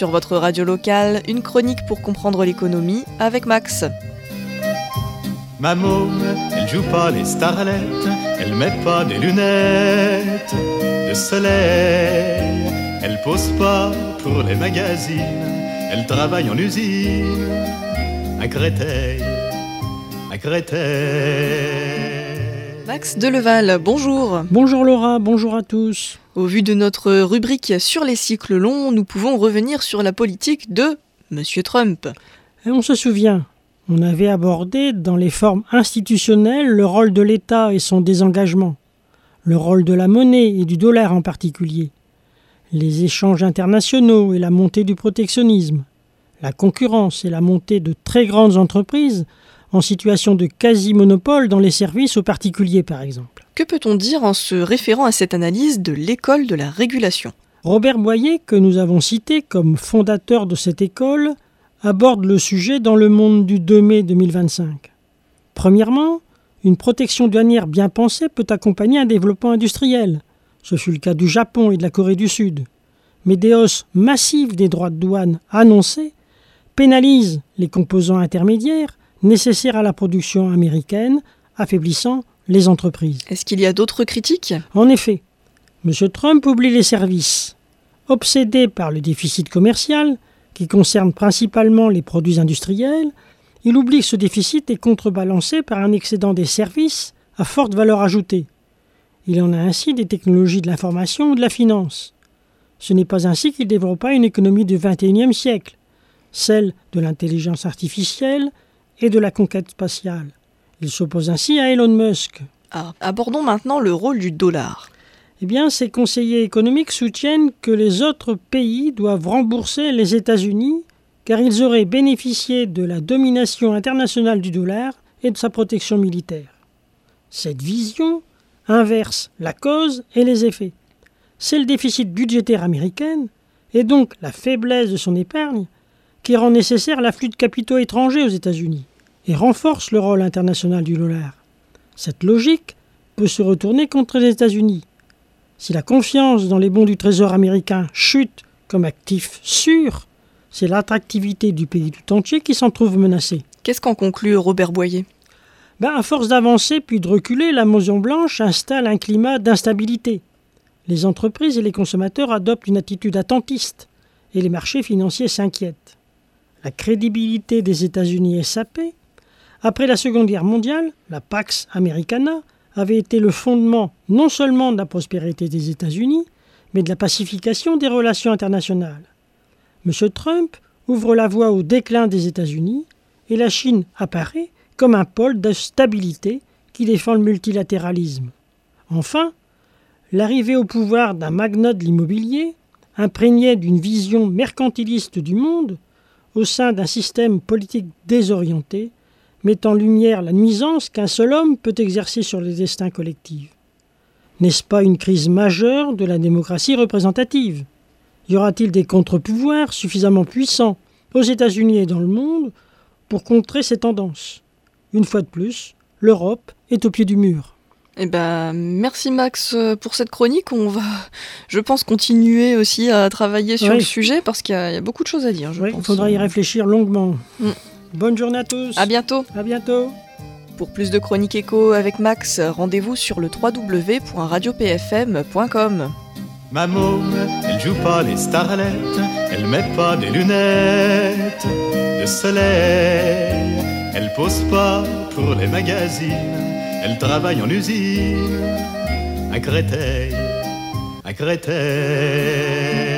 Sur votre radio locale, une chronique pour comprendre l'économie avec Max. Ma môme, elle joue pas les starlettes, elle met pas des lunettes de soleil, elle pose pas pour les magazines, elle travaille en usine à Créteil, à Créteil. Max Deleval, bonjour. Bonjour Laura, bonjour à tous. Au vu de notre rubrique sur les cycles longs, nous pouvons revenir sur la politique de Monsieur Trump. Et on se souvient, on avait abordé dans les formes institutionnelles le rôle de l'État et son désengagement, le rôle de la monnaie et du dollar en particulier, les échanges internationaux et la montée du protectionnisme, la concurrence et la montée de très grandes entreprises en situation de quasi-monopole dans les services aux particuliers par exemple. Que peut-on dire en se référant à cette analyse de l'école de la régulation ? Robert Boyer, que nous avons cité comme fondateur de cette école, aborde le sujet dans Le Monde du 2 mai 2025. Premièrement, une protection douanière bien pensée peut accompagner un développement industriel. Ce fut le cas du Japon et de la Corée du Sud. Mais des hausses massives des droits de douane annoncées pénalisent les composants intermédiaires nécessaires à la production américaine, affaiblissant les entreprises. Est-ce qu'il y a d'autres critiques ? En effet, M. Trump oublie les services. Obsédé par le déficit commercial, qui concerne principalement les produits industriels, il oublie que ce déficit est contrebalancé par un excédent des services à forte valeur ajoutée. Il en a ainsi des technologies de l'information ou de la finance. Ce n'est pas ainsi qu'il développa une économie du XXIe siècle, celle de l'intelligence artificielle et de la conquête spatiale. Il s'oppose ainsi à Elon Musk. Abordons maintenant le rôle du dollar. Eh bien, ces conseillers économiques soutiennent que les autres pays doivent rembourser les États-Unis car ils auraient bénéficié de la domination internationale du dollar et de sa protection militaire. Cette vision inverse la cause et les effets. C'est le déficit budgétaire américain et donc la faiblesse de son épargne qui rend nécessaire l'afflux de capitaux étrangers aux États-Unis et renforce le rôle international du dollar. Cette logique peut se retourner contre les États-Unis. Si la confiance dans les bons du Trésor américain chute comme actif sûr, c'est l'attractivité du pays tout entier qui s'en trouve menacée. Qu'est-ce qu'en conclut Robert Boyer ? À force d'avancer puis de reculer, la Maison-Blanche installe un climat d'instabilité. Les entreprises et les consommateurs adoptent une attitude attentiste et les marchés financiers s'inquiètent. La crédibilité des États-Unis est sapée. Après la Seconde Guerre mondiale, la Pax Americana avait été le fondement non seulement de la prospérité des États-Unis, mais de la pacification des relations internationales. M. Trump ouvre la voie au déclin des États-Unis et la Chine apparaît comme un pôle de stabilité qui défend le multilatéralisme. Enfin, l'arrivée au pouvoir d'un magnat de l'immobilier, imprégné d'une vision mercantiliste du monde, au sein d'un système politique désorienté, met en lumière la nuisance qu'un seul homme peut exercer sur les destins collectifs. N'est-ce pas une crise majeure de la démocratie représentative ? Y aura-t-il des contre-pouvoirs suffisamment puissants aux États-Unis et dans le monde pour contrer ces tendances ? Une fois de plus, l'Europe est au pied du mur. Merci Max pour cette chronique. On va, je pense, continuer aussi à travailler sur le sujet parce qu'il y a beaucoup de choses à dire. Il faudra y réfléchir longuement. Bonne journée à tous. À bientôt. À bientôt. Pour plus de chroniques éco avec Max, rendez-vous sur le www.radiopfm.com. Ma môme, elle joue pas les starlettes, elle met pas des lunettes de soleil, elle pose pas pour les magazines, elle travaille en usine à Créteil, à Créteil.